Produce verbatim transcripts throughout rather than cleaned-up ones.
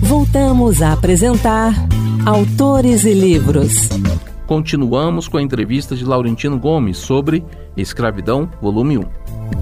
Voltamos a apresentar Autores e Livros. Continuamos com a entrevista de Laurentino Gomes sobre Escravidão, volume um.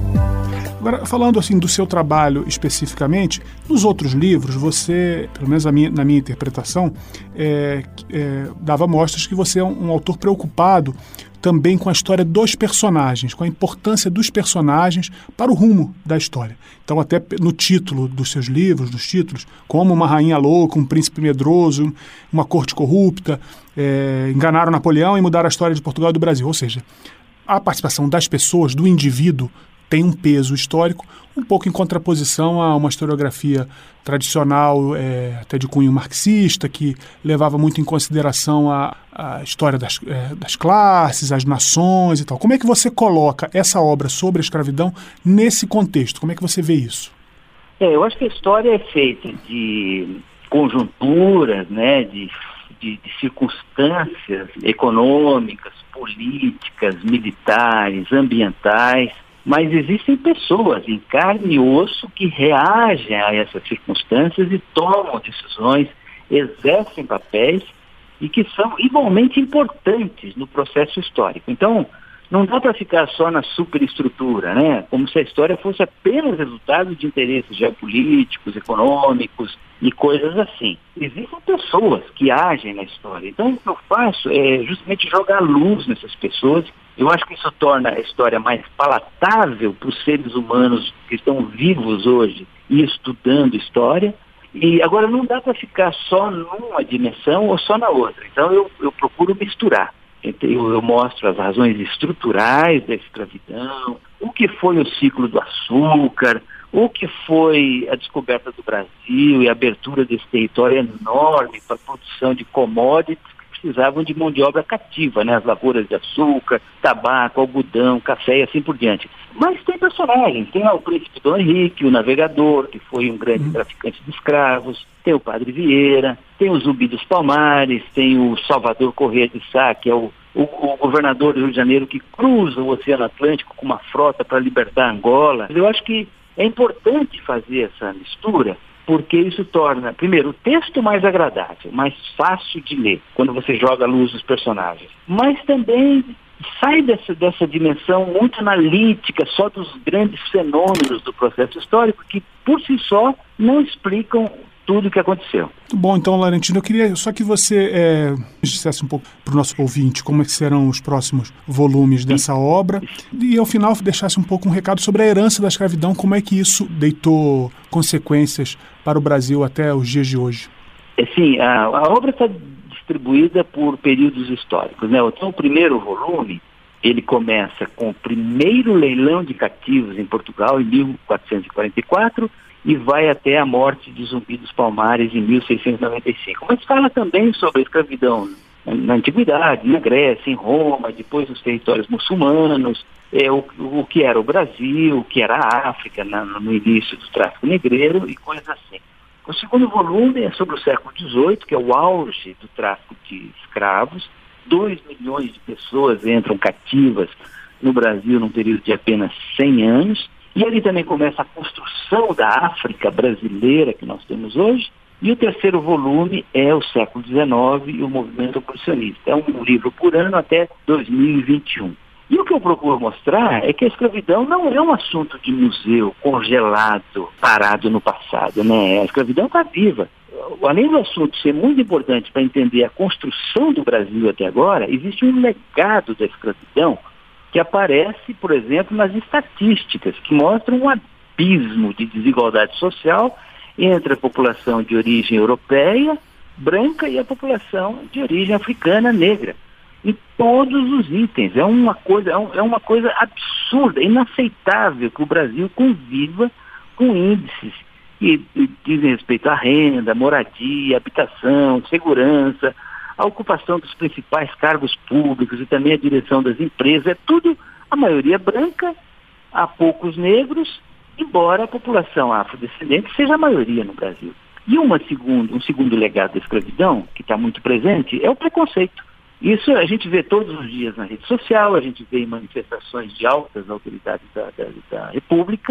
Agora, falando assim do seu trabalho especificamente, nos outros livros, você, pelo menos na minha, na minha interpretação, é, é, dava mostras que você é um, um autor preocupado também com a história dos personagens, com a importância dos personagens para o rumo da história. Então, até no título dos seus livros, nos títulos, como Uma Rainha Louca, Um Príncipe Medroso, Uma Corte Corrupta, é, Enganaram Napoleão e Mudaram a História de Portugal e do Brasil. Ou seja, a participação das pessoas, do indivíduo, tem um peso histórico, um pouco em contraposição a uma historiografia tradicional, é, até de cunho marxista, que levava muito em consideração a, a história das, é, das classes, as nações e tal. Como é que você coloca essa obra sobre a escravidão nesse contexto? Como é que você vê isso? É, eu acho que a história é feita de conjunturas, né, de, de, de circunstâncias econômicas, políticas, militares, ambientais, mas existem pessoas em carne e osso que reagem a essas circunstâncias e tomam decisões, exercem papéis e que são igualmente importantes no processo histórico. Então, não dá para ficar só na superestrutura, né? Como se a história fosse apenas resultado de interesses geopolíticos, econômicos e coisas assim. Existem pessoas que agem na história. Então, o que eu faço é justamente jogar luz nessas pessoas. Eu acho que isso torna a história mais palatável para os seres humanos que estão vivos hoje e estudando história. E agora não dá para ficar só numa dimensão ou só na outra. Então eu, eu procuro misturar. Eu, eu mostro as razões estruturais da escravidão, o que foi o ciclo do açúcar, o que foi a descoberta do Brasil e a abertura desse território enorme para a produção de commodities que precisavam de mão de obra cativa, né? As lavouras de açúcar, tabaco, algodão, café e assim por diante. Mas tem personagens, tem o príncipe Dom Henrique, o navegador, que foi um grande uhum. traficante de escravos, tem o padre Vieira, tem o Zumbi dos Palmares, tem o Salvador Corrêa de Sá, que é o, o, o governador do Rio de Janeiro que cruza o Oceano Atlântico com uma frota para libertar Angola. Eu acho que é importante fazer essa mistura, porque isso torna, primeiro, o texto mais agradável, mais fácil de ler, quando você joga a luz dos personagens. Mas também sai dessa, dessa dimensão muito analítica, só dos grandes fenômenos do processo histórico, que por si só não explicam tudo o que aconteceu. Muito bom, então, Laurentino, eu queria só que você é, dissesse um pouco para o nosso ouvinte como é que serão os próximos volumes dessa obra e, ao final, deixasse um pouco um recado sobre a herança da escravidão, como é que isso deitou consequências para o Brasil até os dias de hoje. É, sim, a, a obra está distribuída por períodos históricos, né? Então, o primeiro volume, ele começa com o primeiro leilão de cativos em Portugal, em mil quatrocentos e quarenta e quatro, e vai até a morte de Zumbi dos Palmares em mil seiscentos e noventa e cinco. Mas fala também sobre a escravidão na Antiguidade, na Grécia, em Roma, depois nos territórios muçulmanos, é, o, o que era o Brasil, o que era a África na, no início do tráfico negreiro e coisas assim. O segundo volume é sobre o século dezoito, que é o auge do tráfico de escravos. Dois milhões de pessoas entram cativas no Brasil num período de apenas cem anos. E ali também começa a construção da África brasileira que nós temos hoje. E o terceiro volume é o século dezenove e o movimento abolicionista. É um livro por ano até dois mil e vinte e um. E o que eu procuro mostrar é que a escravidão não é um assunto de museu congelado, parado no passado, né? A escravidão está viva. Além do assunto ser muito importante para entender a construção do Brasil até agora, existe um legado da escravidão que aparece, por exemplo, nas estatísticas, que mostram um abismo de desigualdade social entre a população de origem europeia, branca, e a população de origem africana, negra. Em todos os itens. É uma coisa, é uma coisa absurda, inaceitável que o Brasil conviva com índices que dizem respeito à renda, moradia, habitação, segurança, a ocupação dos principais cargos públicos e também a direção das empresas. É tudo, a maioria branca, há poucos negros, embora a população afrodescendente seja a maioria no Brasil. E uma segundo, um segundo legado da escravidão, que está muito presente, é o preconceito. Isso a gente vê todos os dias na rede social, a gente vê em manifestações de altas autoridades da, da, da República,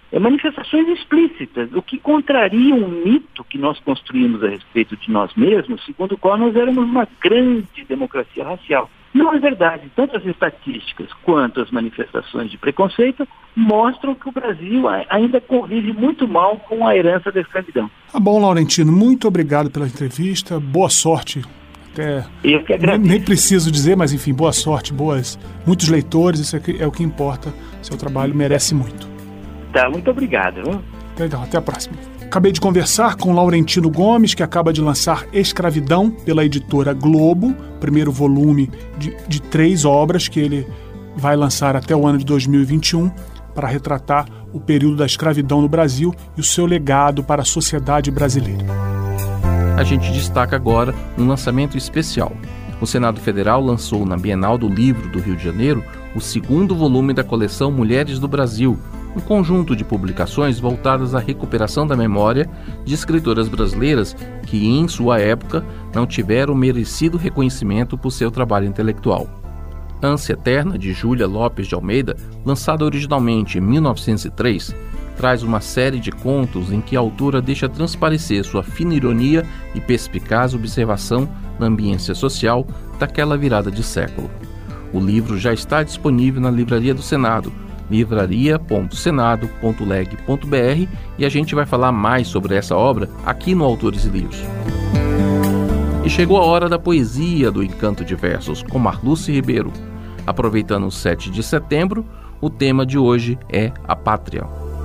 é, manifestações explícitas, o que contraria um mito que nós construímos a respeito de nós mesmos, segundo o qual nós éramos uma grande democracia racial. Não é verdade. Tanto as estatísticas quanto as manifestações de preconceito mostram que o Brasil ainda convive muito mal com a herança da escravidão. Tá bom, Laurentino. Muito obrigado pela entrevista. Boa sorte. Até Eu que agradeço. Nem preciso dizer, mas enfim, boa sorte, boas, muitos leitores, isso é o que importa. Seu trabalho merece muito. Tá, muito obrigado. Viu? Então, até a próxima. Acabei de conversar com Laurentino Gomes, que acaba de lançar Escravidão pela editora Globo, primeiro volume de, de três obras que ele vai lançar até o ano de dois mil e vinte e um para retratar o período da escravidão no Brasil e o seu legado para a sociedade brasileira. A gente destaca agora um lançamento especial. O Senado Federal lançou na Bienal do Livro do Rio de Janeiro o segundo volume da coleção Mulheres do Brasil, um conjunto de publicações voltadas à recuperação da memória de escritoras brasileiras que, em sua época, não tiveram merecido reconhecimento por seu trabalho intelectual. Ânsia Eterna, de Júlia Lopes de Almeida, lançada originalmente em mil novecentos e três, traz uma série de contos em que a autora deixa transparecer sua fina ironia e perspicaz observação na ambiência social daquela virada de século. O livro já está disponível na Livraria do Senado, livraria ponto senado ponto leg ponto br, e a gente vai falar mais sobre essa obra aqui no Autores e Livros. E chegou a hora da poesia do Encanto de Versos, com Marluce Ribeiro. Aproveitando o sete de setembro, o tema de hoje é a pátria.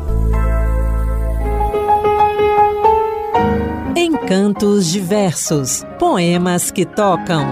Encantos de Versos, poemas que tocam.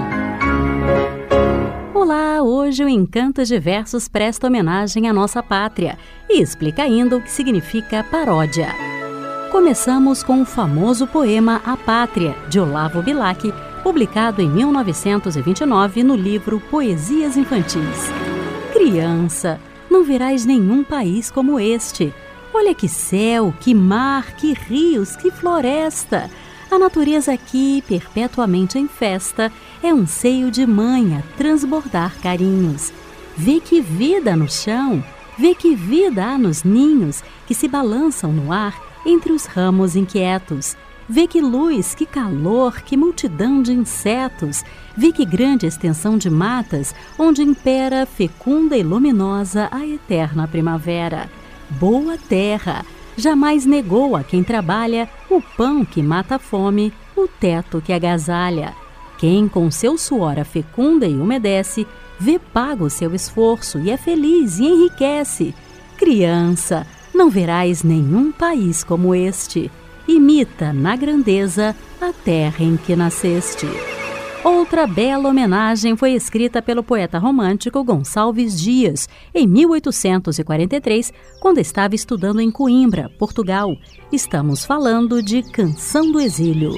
Olá, hoje o Encantos de Versos presta homenagem à nossa pátria e explica ainda o que significa paródia. Começamos com o famoso poema A Pátria, de Olavo Bilac, publicado em mil novecentos e vinte e nove no livro Poesias Infantis. Criança, não verás nenhum país como este. Olha que céu, que mar, que rios, que floresta! A natureza aqui, perpetuamente em festa, é um seio de mãe a transbordar carinhos. Vê que vida no chão, vê que vida há nos ninhos que se balançam no ar entre os ramos inquietos. Vê que luz, que calor, que multidão de insetos. Vê que grande extensão de matas onde impera fecunda e luminosa a eterna primavera. Boa terra! Jamais negou a quem trabalha o pão que mata a fome, o teto que agasalha. Quem com seu suor a fecunda e umedece, vê pago o seu esforço e é feliz e enriquece. Criança, não verás nenhum país como este. Imita na grandeza a terra em que nasceste. Outra bela homenagem foi escrita pelo poeta romântico Gonçalves Dias, em mil oitocentos e quarenta e três, quando estava estudando em Coimbra, Portugal. Estamos falando de Canção do Exílio.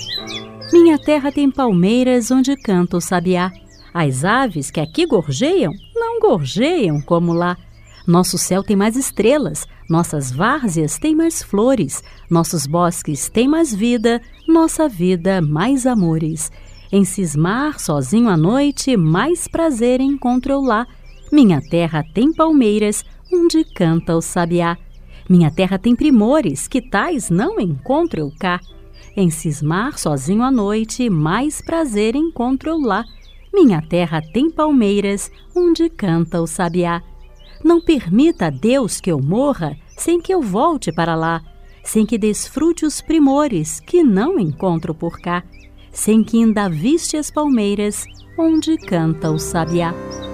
Minha terra tem palmeiras onde canta o sabiá. As aves que aqui gorjeiam, não gorjeiam como lá. Nosso céu tem mais estrelas, nossas várzeas têm mais flores, nossos bosques têm mais vida, nossa vida mais amores. Em cismar sozinho à noite, mais prazer encontro eu lá. Minha terra tem palmeiras, onde canta o sabiá. Minha terra tem primores, que tais não encontro eu cá. Em cismar sozinho à noite, mais prazer encontro eu lá. Minha terra tem palmeiras, onde canta o sabiá. Não permita a Deus que eu morra, sem que eu volte para lá, sem que desfrute os primores, que não encontro por cá. Sem que ainda viste as palmeiras, onde canta o sabiá.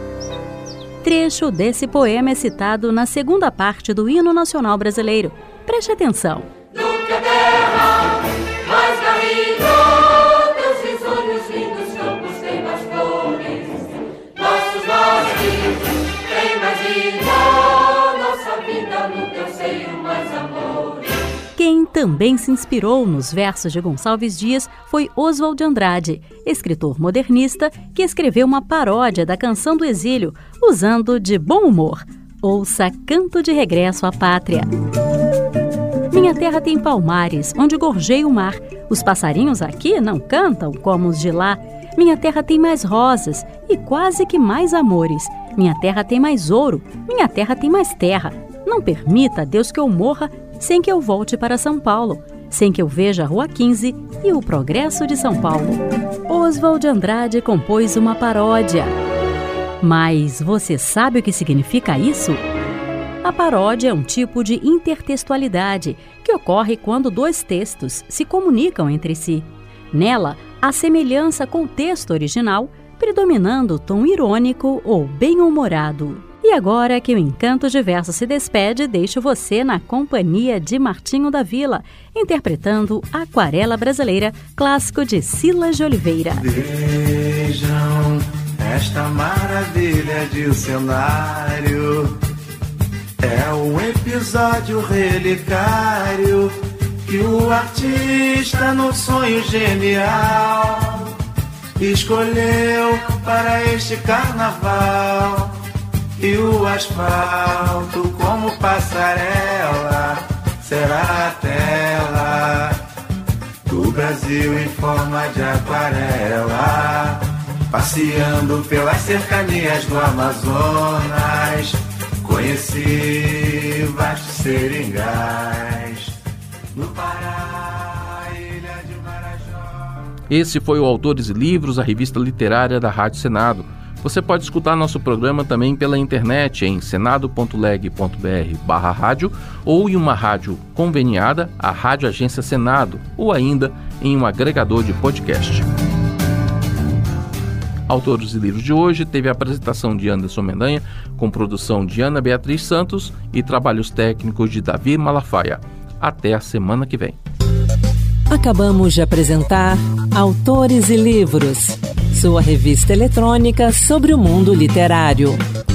Trecho desse poema é citado na segunda parte do Hino Nacional Brasileiro. Preste atenção. Do que a terra mais garrido, teus risonhos lindos campos têm mais flores, nossos bosques têm mais vida, nossa vida no teu seio mais amor. Quem também se inspirou nos versos de Gonçalves Dias foi Oswald de Andrade, escritor modernista que escreveu uma paródia da Canção do Exílio, usando de bom humor. Ouça Canto de Regresso à Pátria. Minha terra tem palmares, onde gorjeia o mar. Os passarinhos aqui não cantam como os de lá. Minha terra tem mais rosas e quase que mais amores. Minha terra tem mais ouro, minha terra tem mais terra. Não permita a Deus que eu morra sem que eu volte para São Paulo, sem que eu veja a Rua quinze e o progresso de São Paulo. Oswald de Andrade compôs uma paródia. Mas você sabe o que significa isso? A paródia é um tipo de intertextualidade que ocorre quando dois textos se comunicam entre si. Nela, a semelhança com o texto original, predominando o tom irônico ou bem-humorado. E agora que o Encanto de Verso se despede, deixo você na companhia de Martinho da Vila, interpretando Aquarela Brasileira, clássico de Silas de Oliveira. Vejam esta maravilha de cenário, é um episódio relicário que o artista, num sonho genial, escolheu para este carnaval. E o asfalto como passarela será a tela do Brasil em forma de aquarela, passeando pelas cercanias do Amazonas, conheci vastos seringais no Pará, ilha de Marajó. Esse foi o Autores e Livros, a revista literária da Rádio Senado. Você pode escutar nosso programa também pela internet em senado ponto leg ponto br barra rádio ou em uma rádio conveniada, a Rádio Agência Senado, ou ainda em um agregador de podcast. Autores e Livros de hoje teve a apresentação de Anderson Mendanha, com produção de Ana Beatriz Santos e trabalhos técnicos de Davi Malafaia. Até a semana que vem. Acabamos de apresentar Autores e Livros, sua revista eletrônica sobre o mundo literário.